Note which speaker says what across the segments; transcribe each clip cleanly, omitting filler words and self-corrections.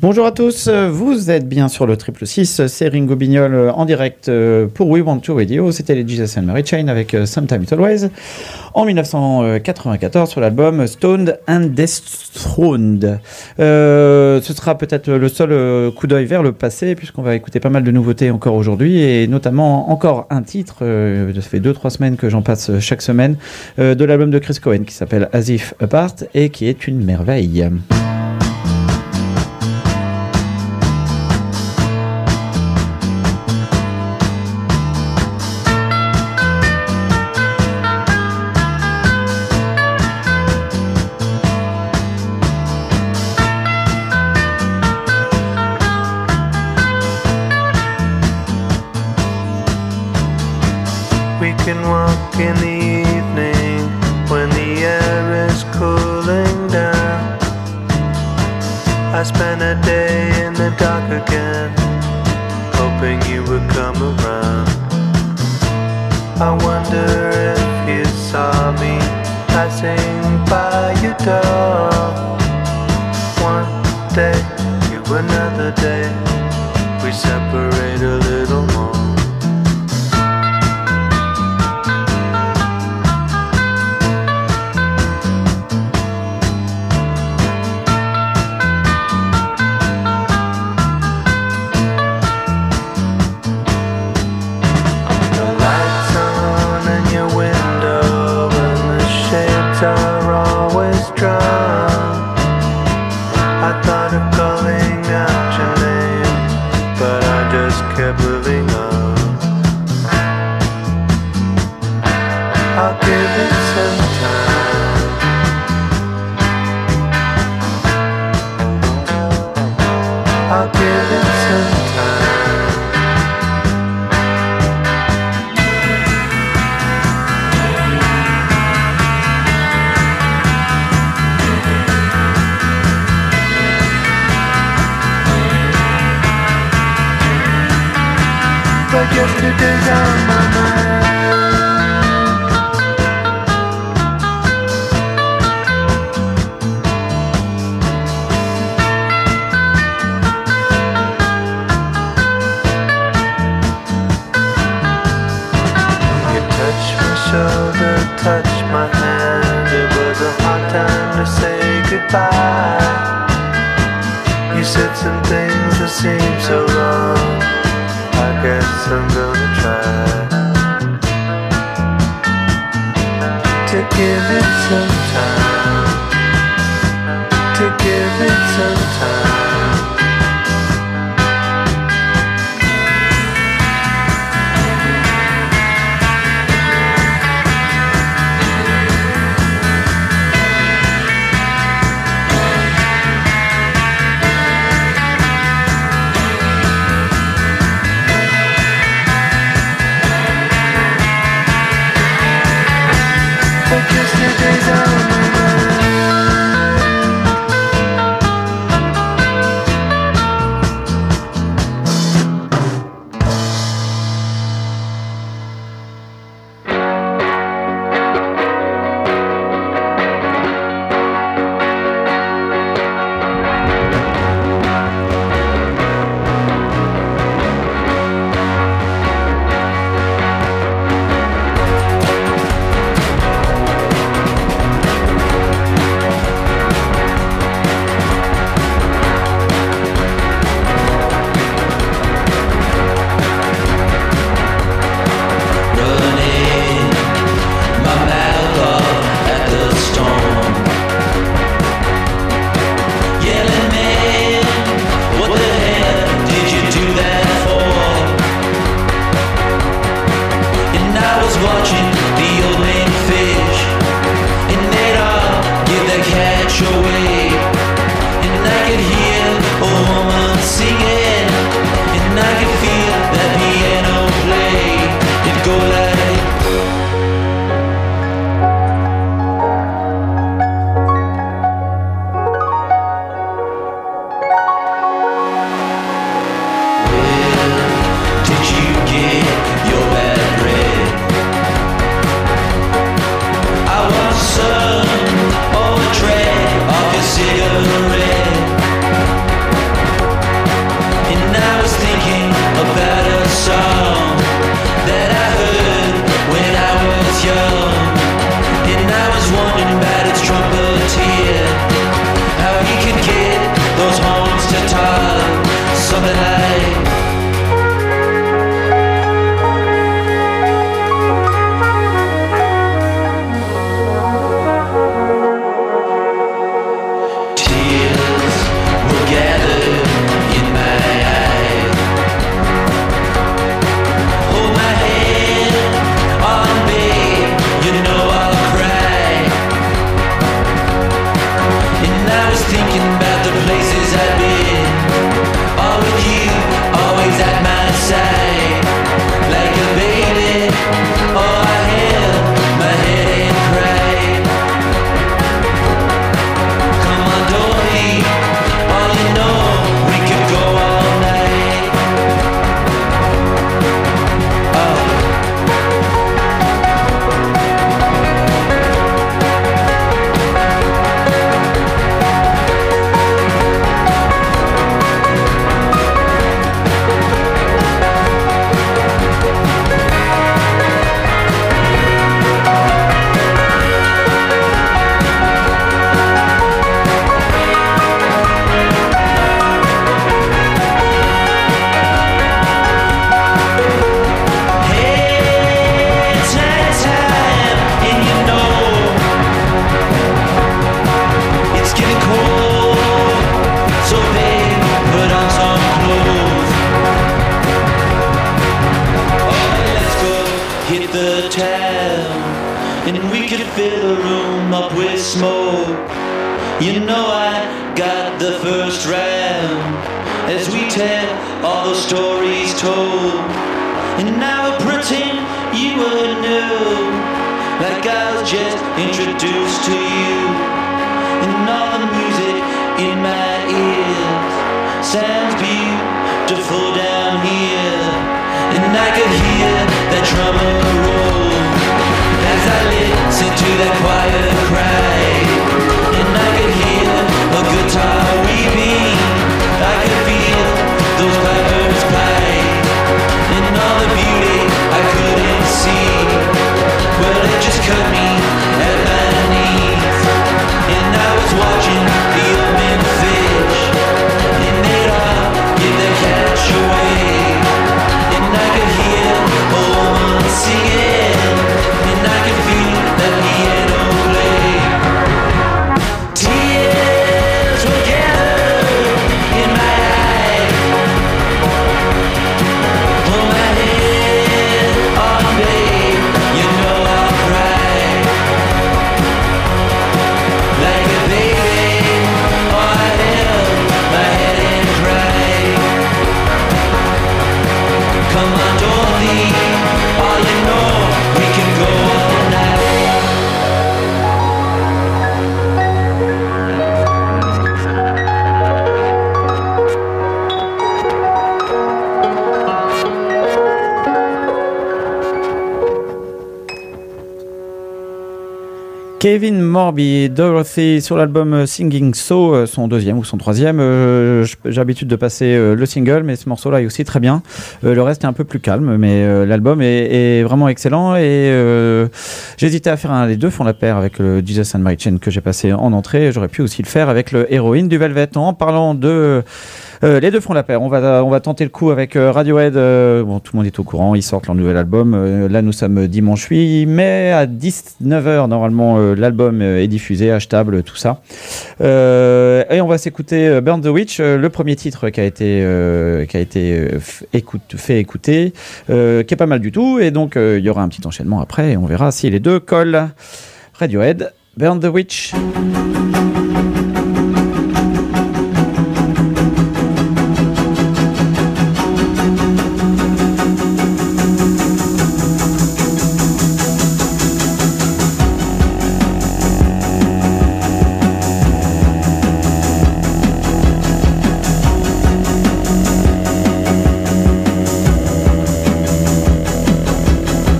Speaker 1: Bonjour à tous, vous êtes bien sur le 666, c'est Ringo Bignol en direct pour We Want to Radio, c'était les Jesus and Mary Chain avec Sometime It Always en 1994 sur l'album Stoned and Dethroned. Ce sera peut-être le seul coup d'œil vers le passé puisqu'on va écouter pas mal de nouveautés encore aujourd'hui et notamment encore un titre, ça fait 2-3 semaines que j'en passe chaque semaine, de l'album de Chris Cohen qui s'appelle As If Apart et qui est une merveille.
Speaker 2: thinking about the places I've been. All with you, always at my side. Like a baby, oh I held my head and cried. Come on, don't leave, all you know, we could go all night. Oh. Fill the room up with smoke. You know I got the first round as we tell all the stories told. And now I pretend you were new, like I was just introduced to you. And all the music in my ears sounds beautiful down here. And I could hear that drummer roll as I listen to that choir cry. And I could hear a guitar weeping, I could feel those pipers pipe. And all the beauty I couldn't see, well it just cut me at my knees. And I was watching the old men fish, and they'd all give their catch away. And I could hear a woman singing, and I could feel that piano play. Tears were gathered in my eyes. Hold my head on, babe, you know I'll cry. Like a baby, oh I held my head and cried. Come on, don't leave, all you know, we can go all night.
Speaker 1: Kevin Morby, Dorothy sur l'album Singing So, son deuxième ou son troisième. J'ai l'habitude de passer le single, mais ce morceau-là est aussi très bien. Le reste est un peu plus calme, mais l'album est vraiment excellent. Et j'hésitais à faire un des deux font la paire avec le Jesus and Mary Chain que j'ai passé en entrée. J'aurais pu aussi le faire avec le Héroïne du Velvet. En parlant de les deux font la paire. On va tenter le coup avec Radiohead. Bon, tout le monde est au courant. Ils sortent leur nouvel album. Là, nous sommes dimanche 8 mai à 19h. Normalement, l'album est diffusé, achetable, tout ça. Et on va s'écouter Burn the Witch, le premier titre qui a été fait écouter, qui est pas mal du tout. Et donc, il y aura un petit enchaînement après. Et on verra si les deux collent. Radiohead, Burn the Witch.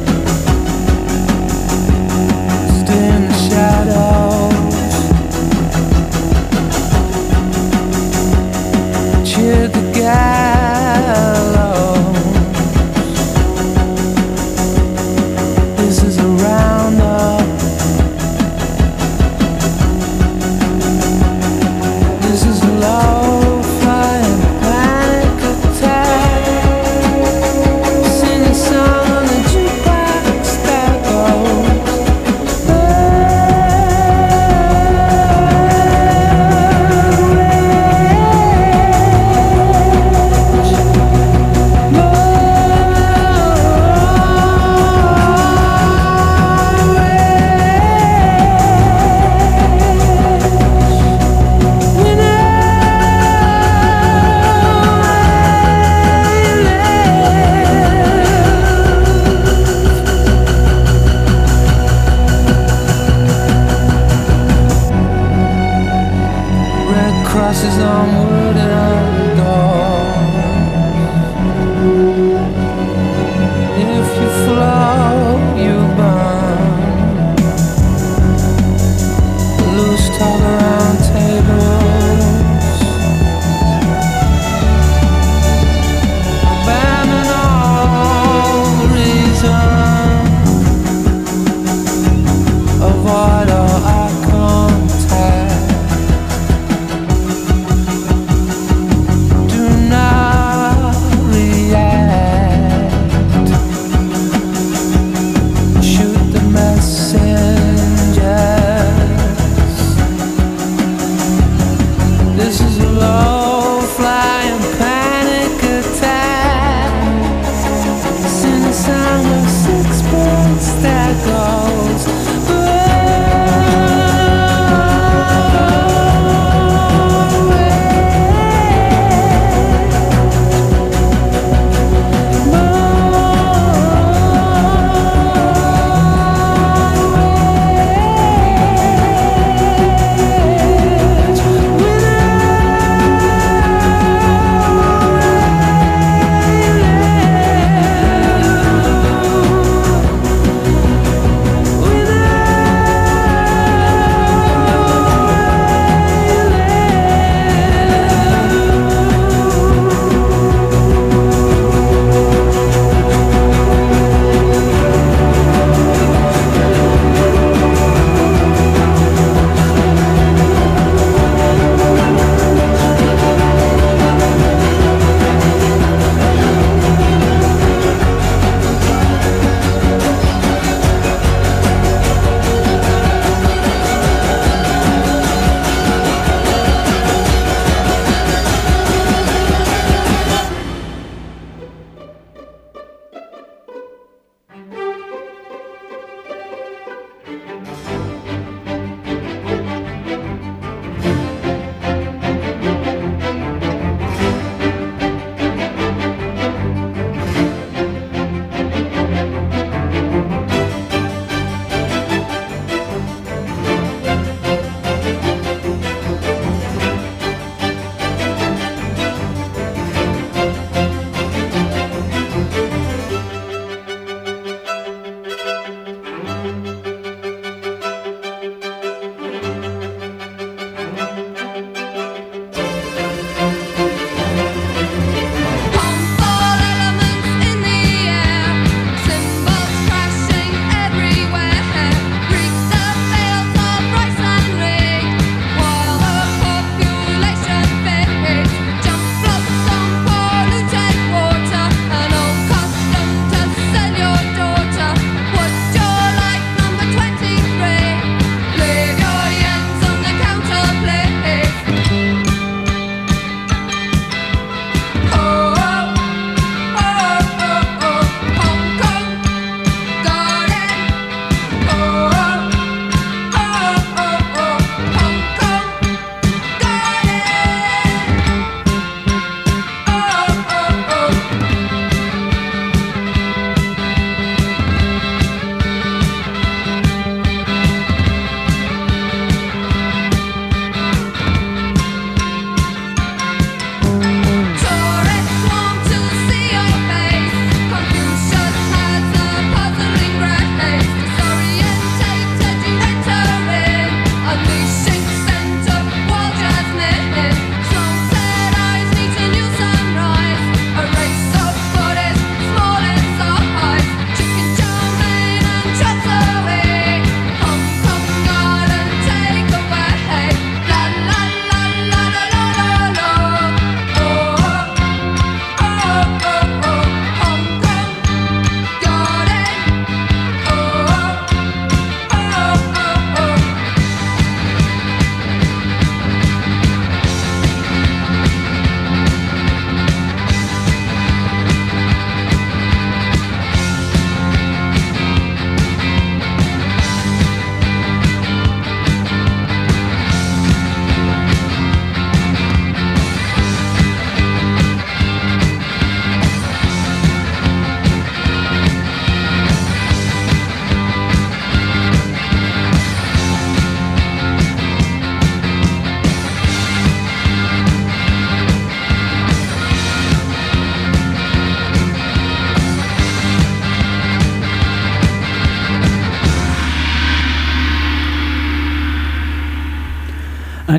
Speaker 2: Shadows
Speaker 3: Red crosses on wooden doors. If you float, you burn. Loose talk around tables. Abandon all reason. Avoid all eye contact. Do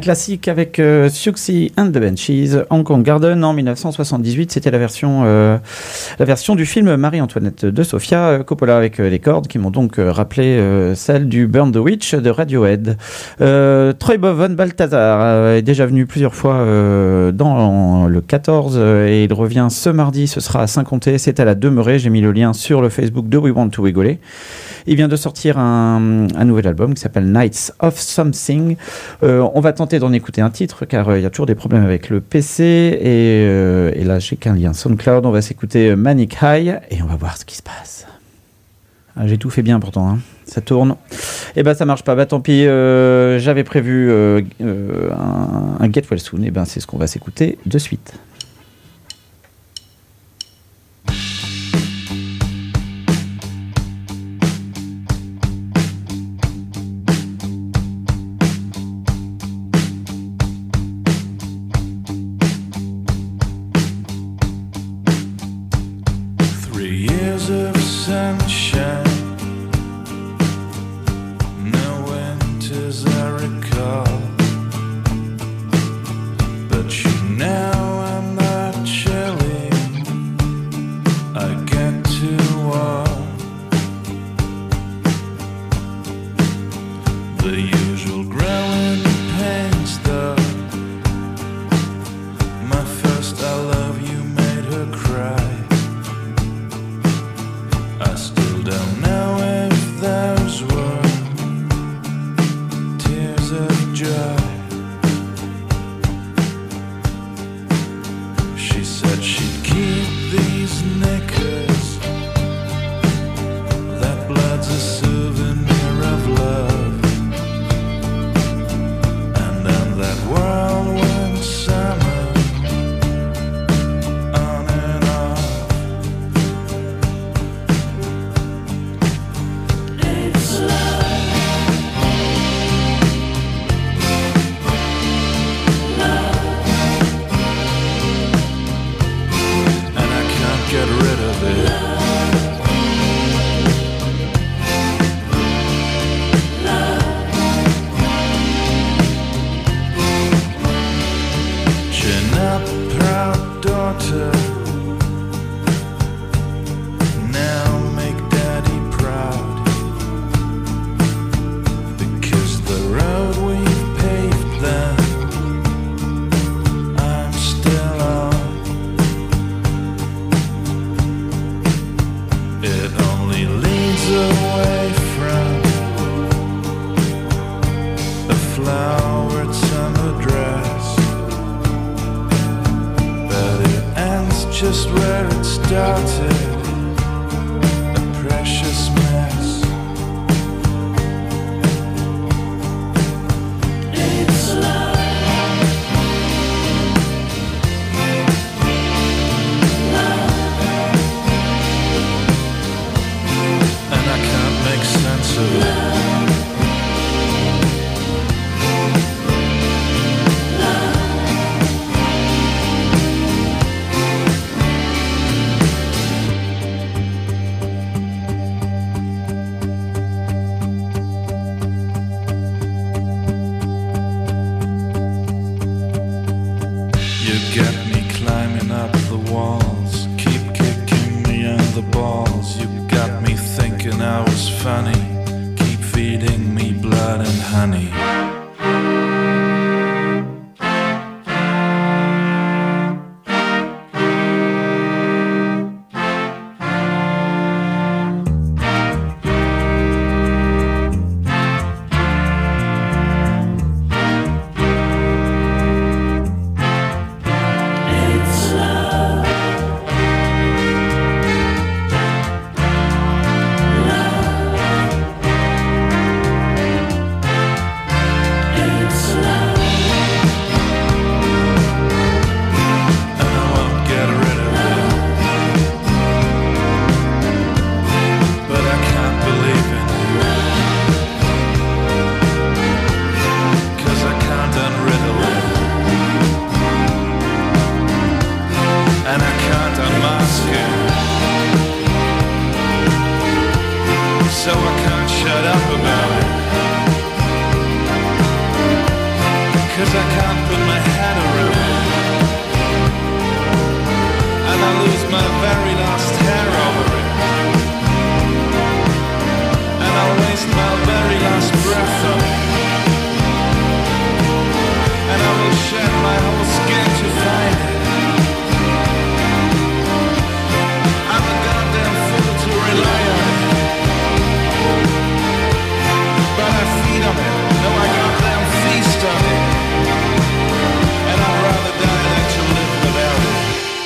Speaker 1: classique avec Siouxsie and the Banshees, Hong Kong Garden en 1978. C'était la version du film Marie-Antoinette de Sofia Coppola avec les cordes qui m'ont donc rappelé celle du Burn the Witch de Radiohead. Troy Von Balthazar est déjà venu plusieurs fois dans le 14 et il revient ce mardi. Ce sera à Saint-Comté. C'est à la Demeurée. J'ai mis le lien sur le Facebook de We Want to Rigoler. Il vient de sortir un nouvel album qui s'appelle Nights of Something. On va tenter d'en écouter un titre car il y a toujours des problèmes avec le PC et là j'ai qu'un lien SoundCloud. On va s'écouter Manic High et on va voir ce qui se passe. Ah, j'ai tout fait bien pourtant, hein. Ça tourne. Et ben ça marche pas. Bah tant pis. J'avais prévu un Get Well Soon. Et ben c'est ce qu'on va s'écouter de suite.
Speaker 3: shed my whole skin to find it. I'm a goddamn fool to rely on it, but I feed on it. No, I goddamn feast on it, and I'd rather die than to live without it.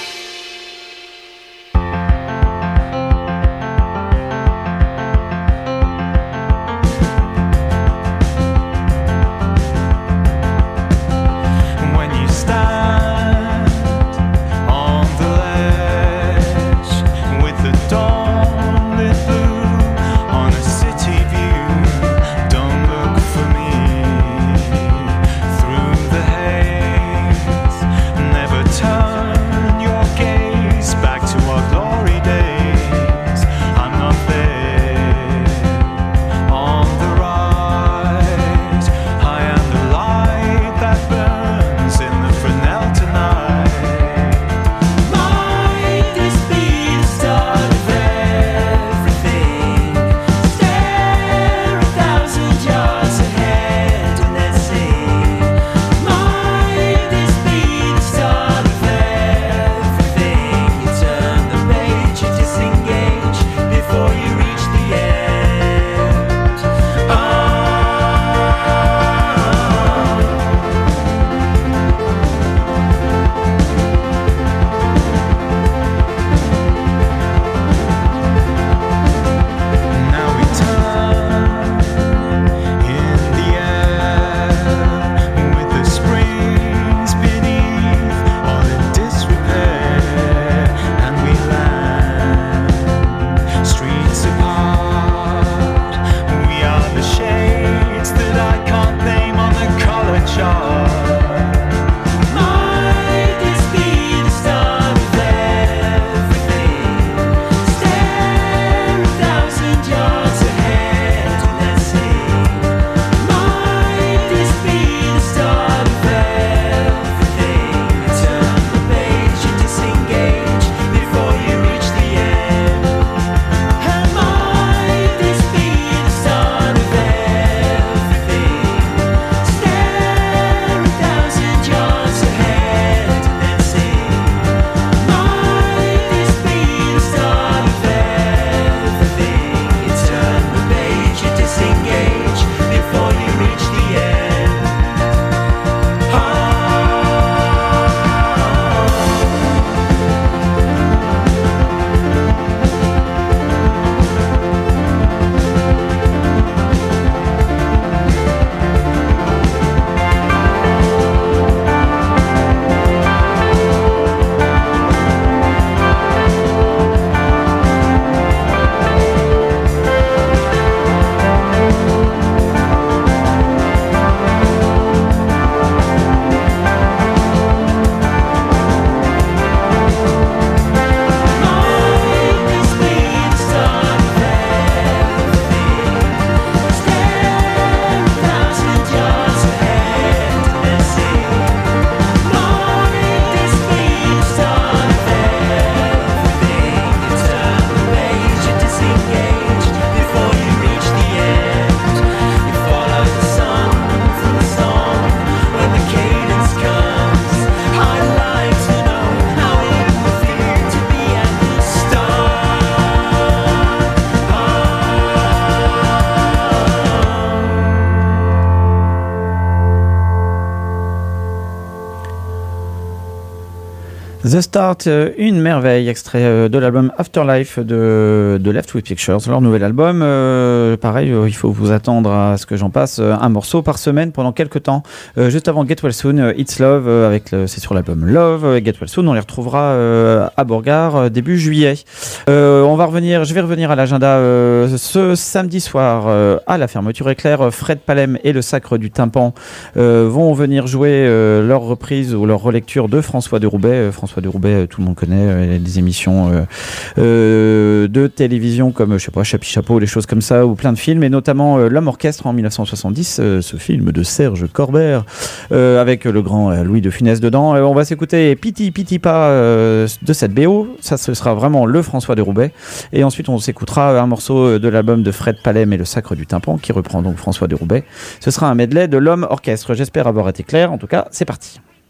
Speaker 1: The Start, une merveille, extrait de l'album Afterlife de Left With Pictures, leur nouvel album. Pareil, il faut vous attendre à ce que j'en passe un morceau par semaine pendant quelques temps. Juste avant Get Well Soon, It's Love, c'est sur l'album Love. Get Well Soon, on les retrouvera à Bourgard début juillet. Je vais revenir à l'agenda ce samedi soir à la fermeture éclair. Fred Palem et le Sacre du Tympan vont venir jouer leur reprise ou leur relecture de François de Roubaix. François de Roubaix, tout le monde connaît, des émissions de télévision comme, je sais pas, Chapi Chapeau, les choses comme ça, ou plein de films, et notamment L'Homme Orchestre en 1970, ce film de Serge Corbert, avec le grand Louis de Funès dedans. On va s'écouter Piti Piti Pas de cette BO, ça ce sera vraiment le François de Roubaix, et ensuite on s'écoutera un morceau de l'album de Fred Palem et le Sacre du Tympan, qui reprend donc François de Roubaix. Ce sera un medley de L'Homme Orchestre. J'espère avoir été clair, en tout cas, c'est parti.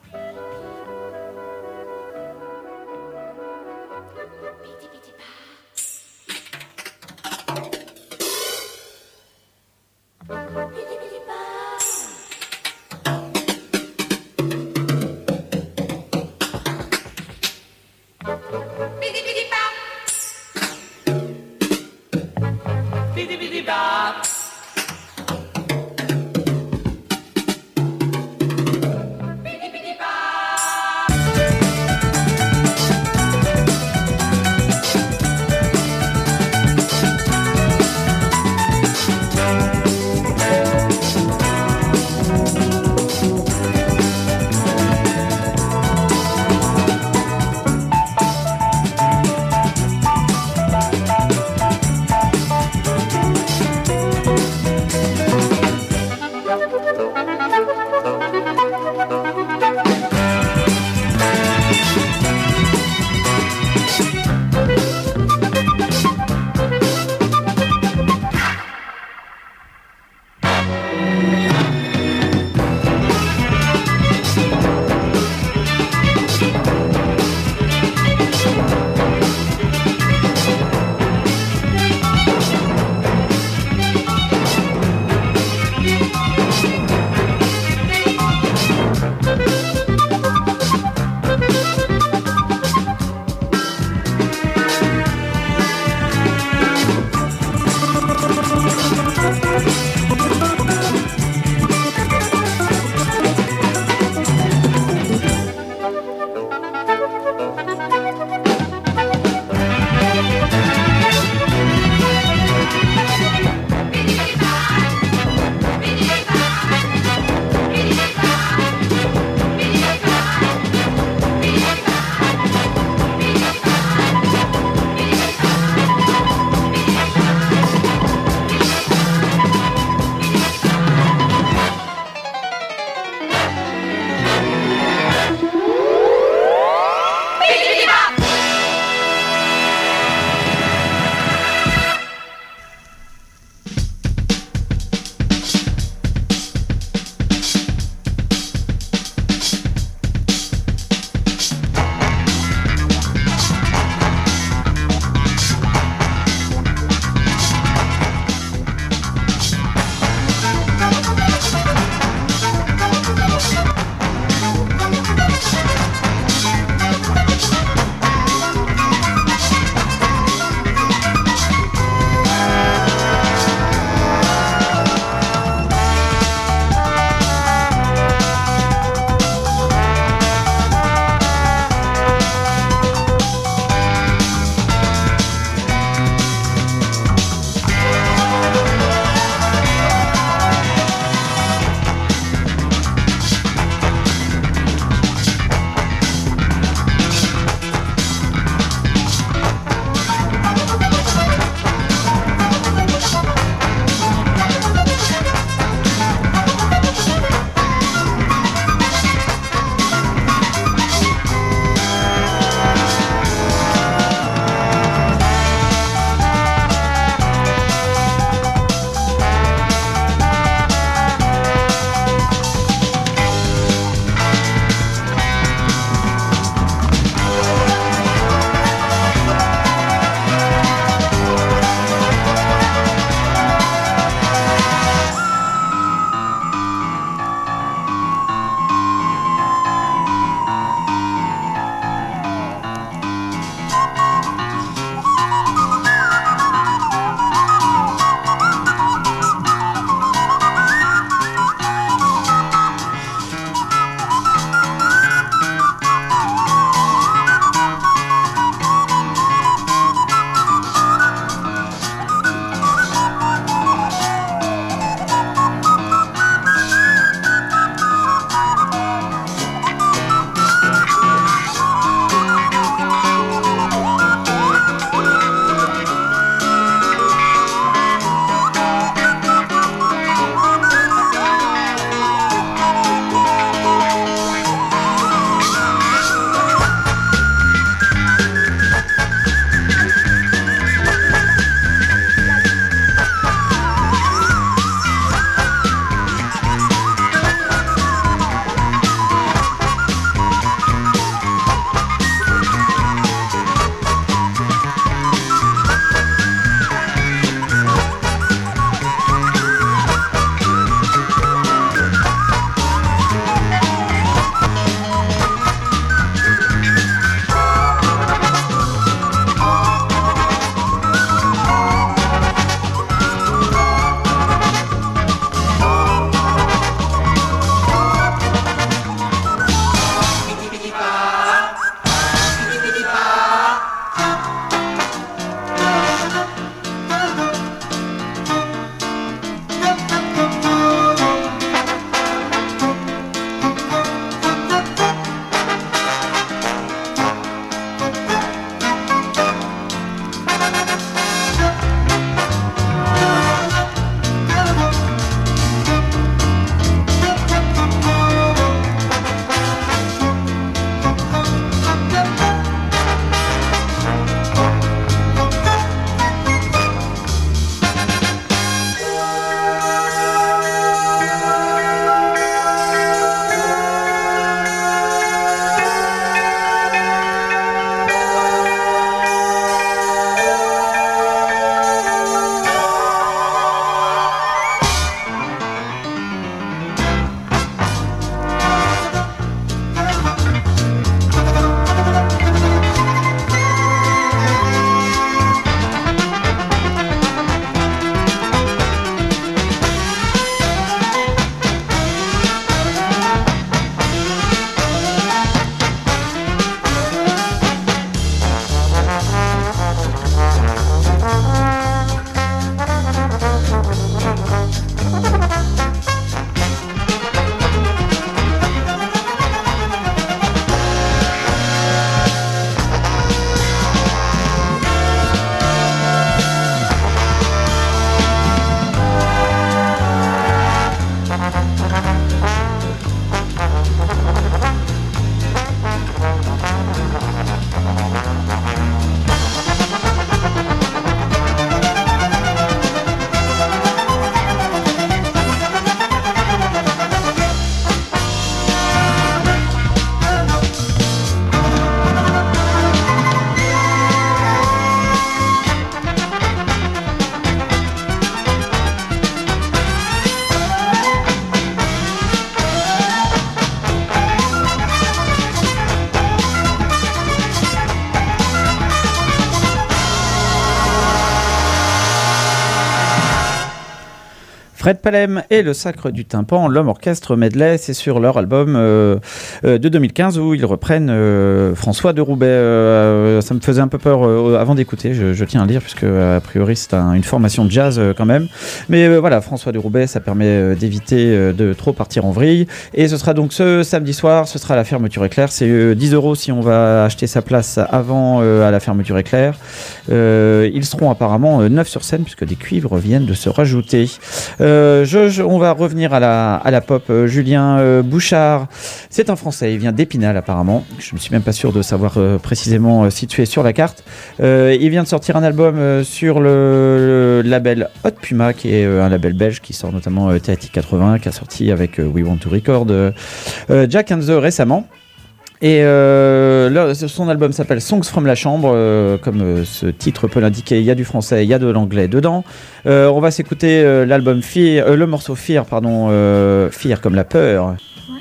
Speaker 1: Fred Palem et le Sacre du Tympan, l'Homme Orchestre Medley, c'est sur leur album de 2015 où ils reprennent François de Roubaix. Ça me faisait un peu peur avant d'écouter, je tiens à le dire, puisque a priori c'est une formation de jazz quand même. Mais voilà, François de Roubaix, ça permet d'éviter de trop partir en vrille. Et ce sera donc ce samedi soir, ce sera la fermeture éclair. C'est 10 € si on va acheter sa place avant à la fermeture éclair. Ils seront apparemment 9 sur scène, puisque des cuivres viennent de se rajouter. On va revenir à la pop. Julien Bouchard, c'est un Français, il vient d'Épinal apparemment. Je ne suis même pas sûr de savoir précisément situé sur la carte. Il vient de sortir un album sur le label Hot Puma, qui est un label belge qui sort notamment Théatique 80, qui a sorti avec We Want to Record Jack and the récemment. Et son album s'appelle Songs from la Chambre, comme ce titre peut l'indiquer. Il y a du français, il y a de l'anglais dedans. On va s'écouter l'album Fear, le morceau Fear, pardon, Fear comme la peur.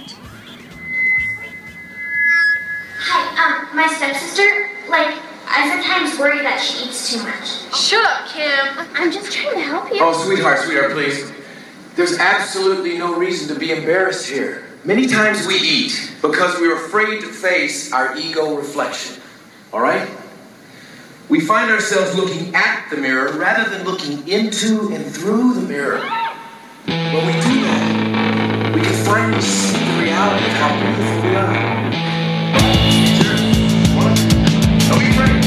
Speaker 4: Hi, my stepsister, I sometimes worry that she eats too much.
Speaker 5: Shut up, Kim.
Speaker 4: I'm just trying to help you.
Speaker 6: Oh, sweetheart, please. There's absolutely no reason to be embarrassed here. Many times we eat because we're afraid to face our ego reflection. All right? We find ourselves looking at the mirror rather than looking into and through the mirror. When we do that, we can finally see the reality of how beautiful we are. Sure. Don't be afraid.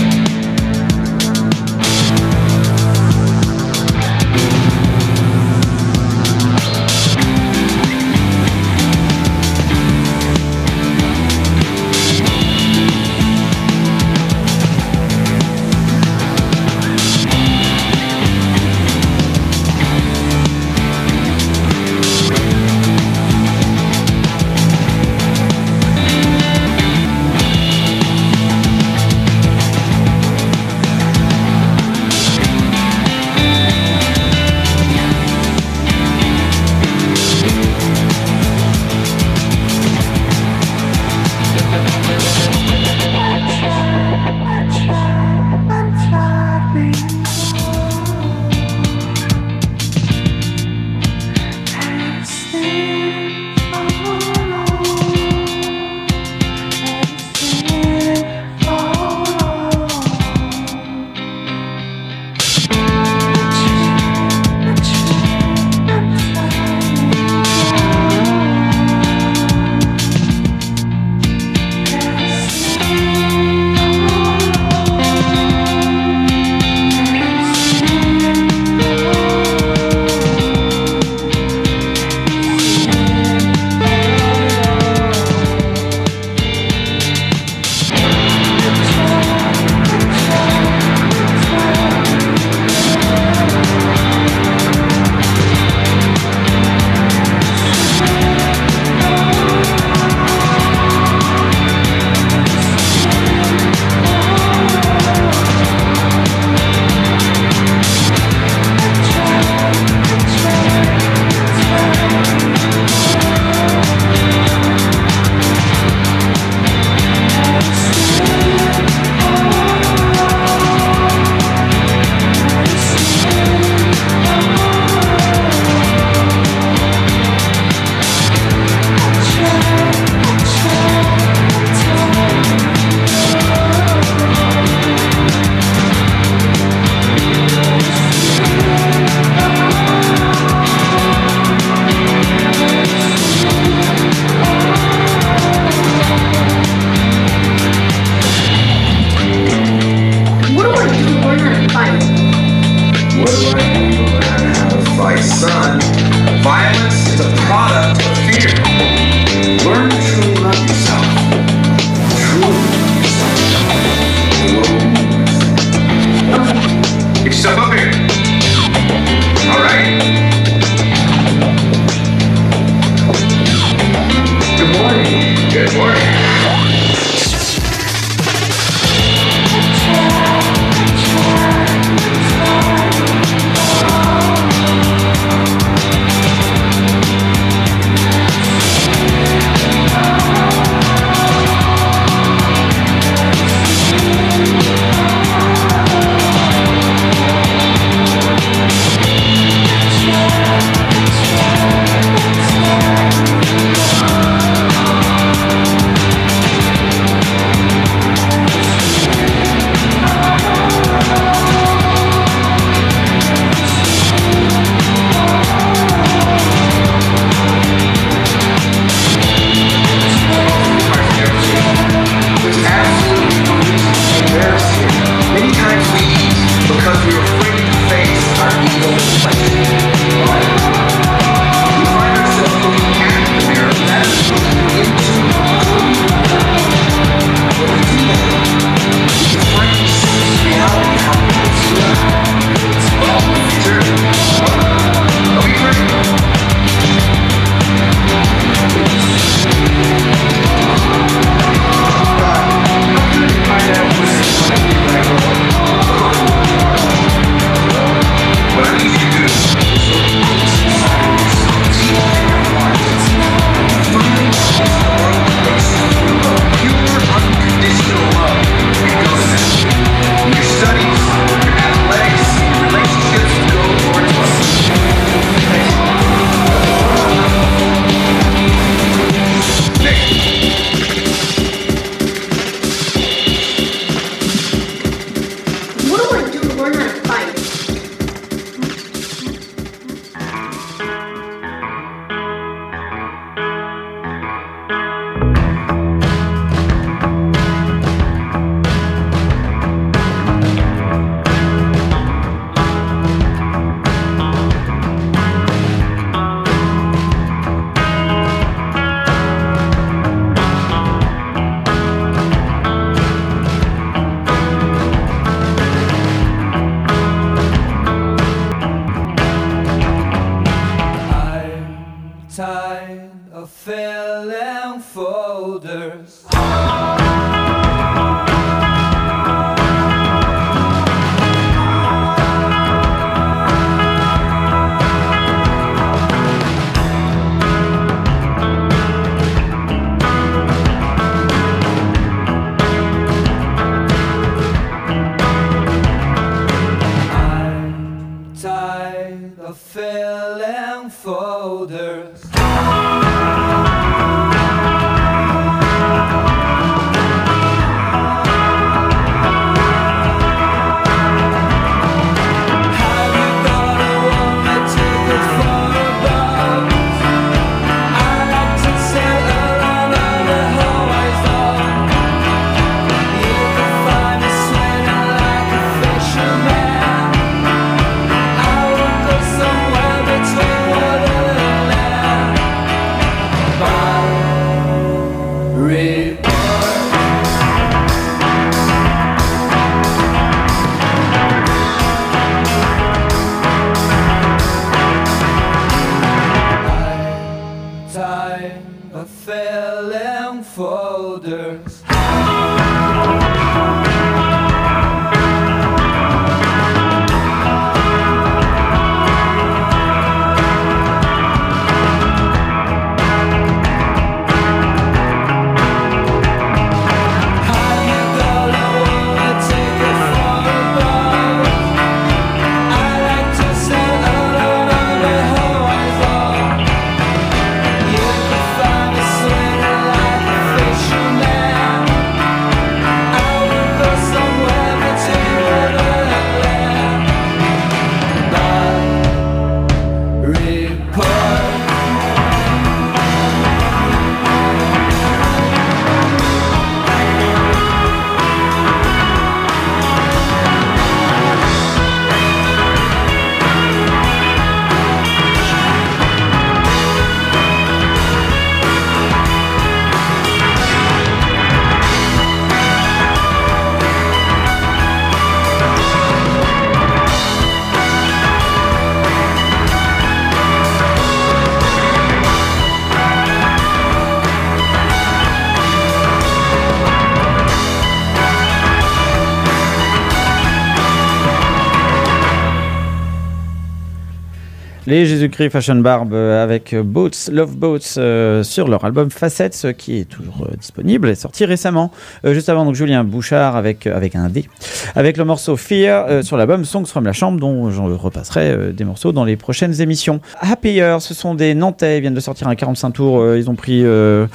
Speaker 1: Les Jésus-Christ Fashion Barb avec Boats, Love Boats sur leur album Facets qui est toujours disponible et sorti récemment. Juste avant, donc Julien Bouchard avec un D, avec le morceau Fear sur l'album Songs from la Chambre, dont j'en repasserai des morceaux dans les prochaines émissions. Happier, ce sont des Nantais, ils viennent de sortir un 45 tours, ils ont pris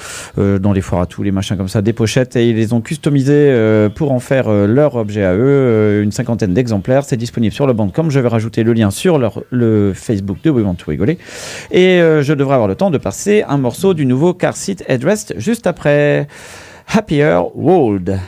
Speaker 1: dans les foires à tous les machins comme ça des pochettes et ils les ont customisées pour en faire leur objet à eux, une 50aine d'exemplaires. C'est disponible sur le Bandcamp, je vais rajouter le lien sur le Facebook de We Want to Rigoler et je devrais avoir le temps de passer un morceau du nouveau Car Seat Headrest juste après Happier World.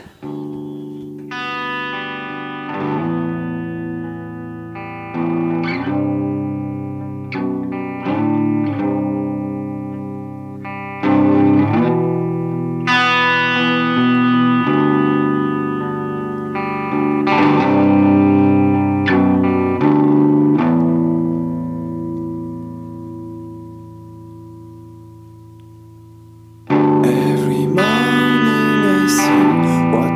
Speaker 5: Every morning I see what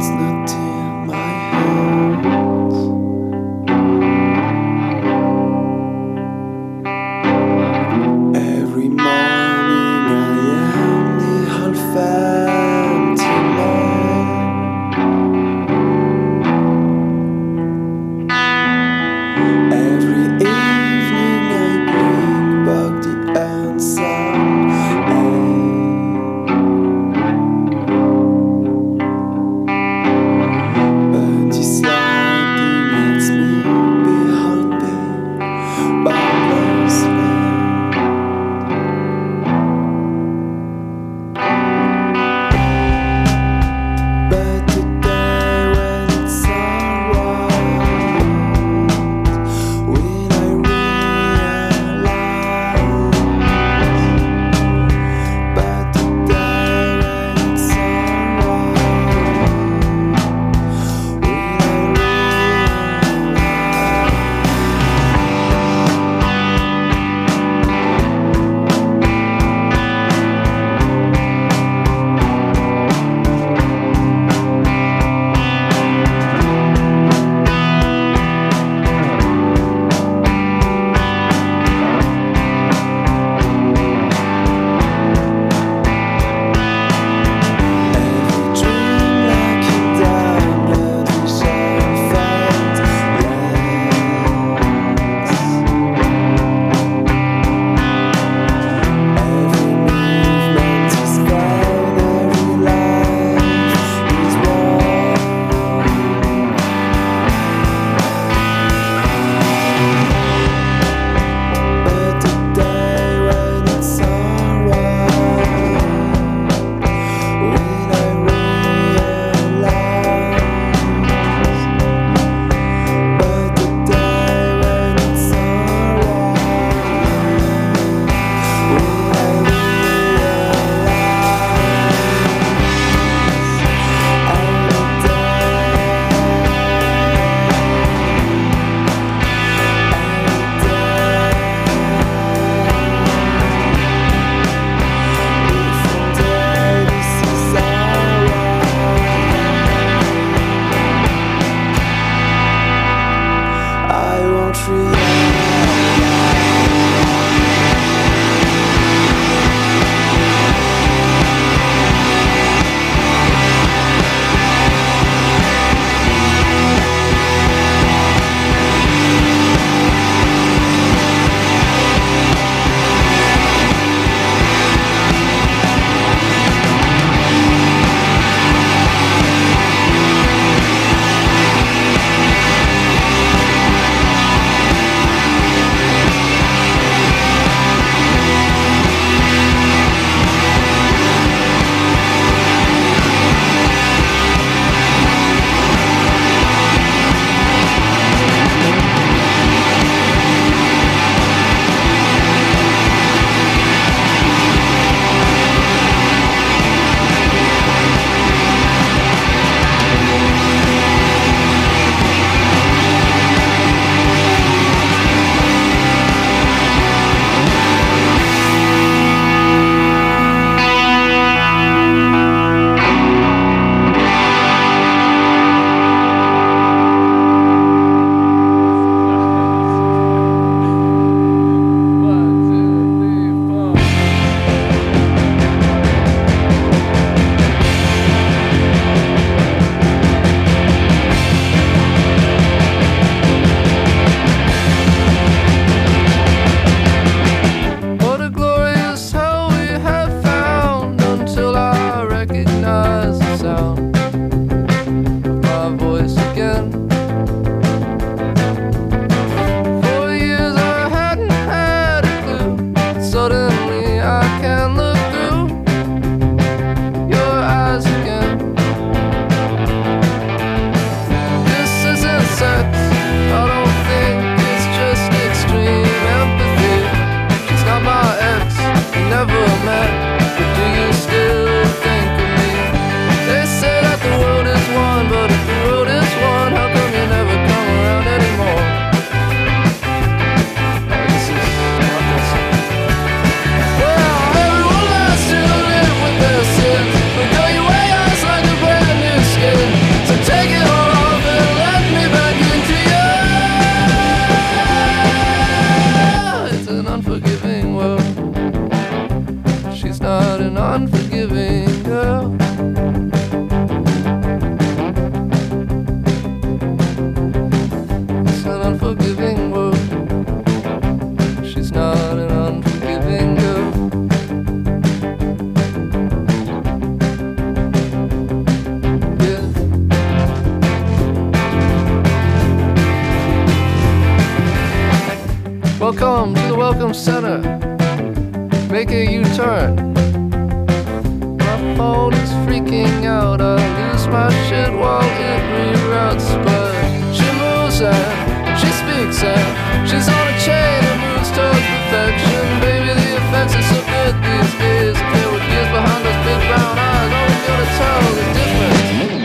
Speaker 5: Welcome to the Welcome Center. Make a U-turn. My phone is freaking out. I lose my shit while it reroutes. But she moves and she speaks and she's on a chain and moves towards perfection. Baby, the effects are so good these days. If there were years behind those big brown eyes, I was gonna tell the difference.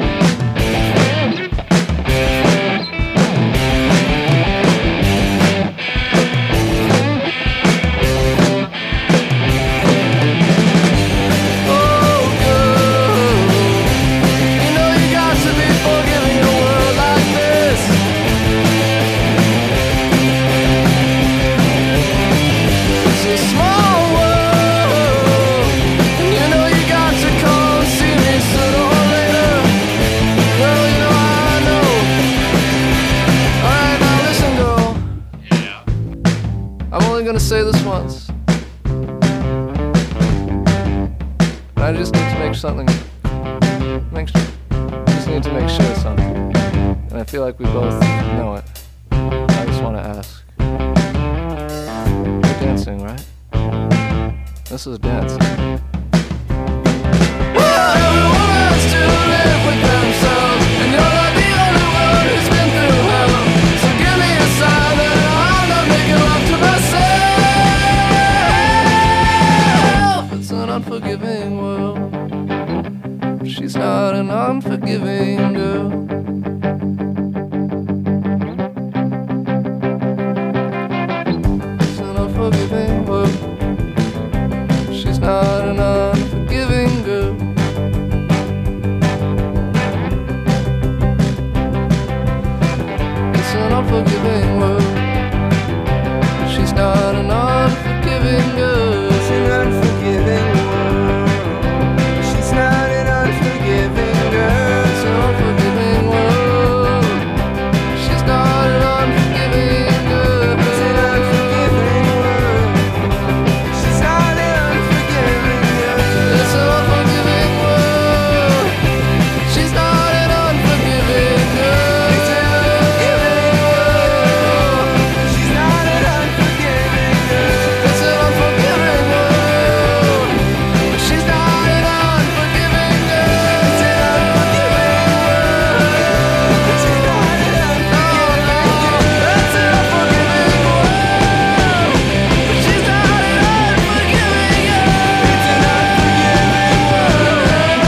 Speaker 5: Say this once. I just need to make something. Just need to make sure of something. And I feel like we both know it. I just want to ask. You're dancing, right? This is dancing. Well, everyone has to live with themselves, and you're not the only one who's been through hell. So give me a sign that I'm not making love to myself. It's an unforgiving world. She's not an unforgiving girl. It's an unforgiving world. She's not an unforgiving girl. It's an unforgiving world. She's not an unforgiving girl. It's an unforgiving world. She's not an unforgiving girl. It's an unforgiving world. She's not an unforgiving girl. It's an unforgiving world. She's not an unforgiving girl. It's an unforgiving world. She's not an unforgiving girl. It's an unforgiving world. She's not an unforgiving girl. It's an unforgiving world. She's not an unforgiving girl. It's an unforgiving world. She's not an unforgiving girl. It's an unforgiving world. She's not an unforgiving girl. It's an unforgiving world.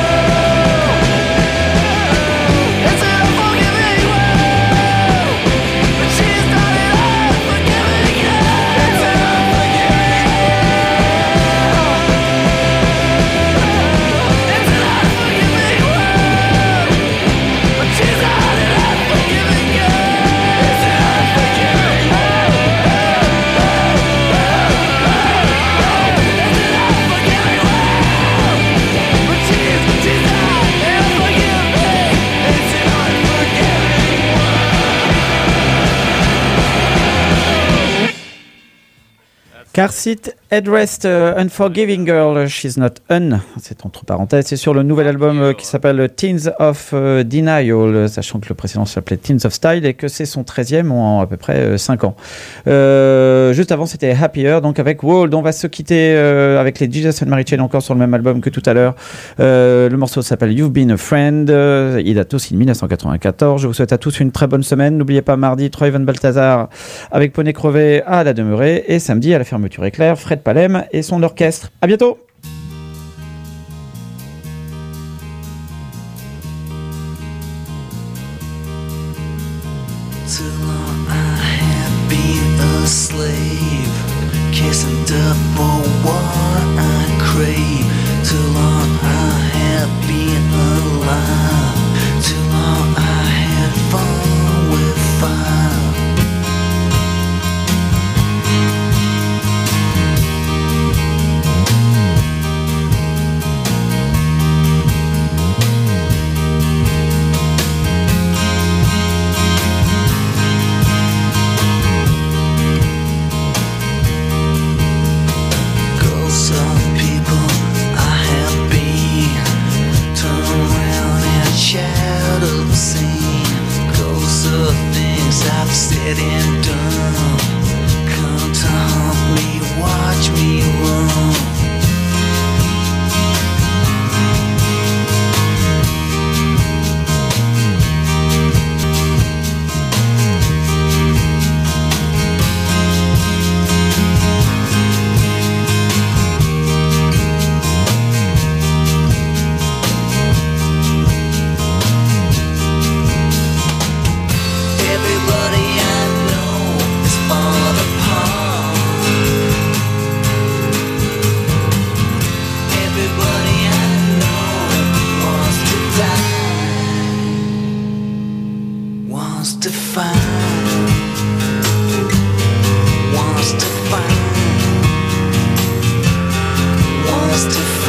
Speaker 5: It's an unforgiving world. But she's not an unforgiving girl. It's an unforgiving world. It's an unforgiving world. But she's not an unforgiving girl. It's an unforgiving world. It's an unforgiving world. But she's not unforgiving. It's an unforgiving
Speaker 1: Car seat headrest, Unforgiving Girl, She's Not Un, c'est entre parenthèses, c'est sur le nouvel album qui s'appelle Teens of Denial, sachant que le précédent s'appelait Teens of Style et que c'est son 13e en à peu près 5 ans. Juste avant c'était Happier, donc avec World. On va se quitter avec les Jesus and Mary Chain encore sur le même album que tout à l'heure. Le morceau s'appelle You've Been a Friend, il date aussi de 1994. Je vous souhaite à tous une très bonne semaine. N'oubliez pas mardi, Troy Van Balthazar avec Poney Crevé à la Demeurée et samedi à la fermeture éclair, Fred Palem et son orchestre. À bientôt.
Speaker 2: Too long I have been a slave, kissing up for what I crave. Too long I have been alive. Too long I had fun with fire. I've said and done. Come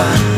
Speaker 7: find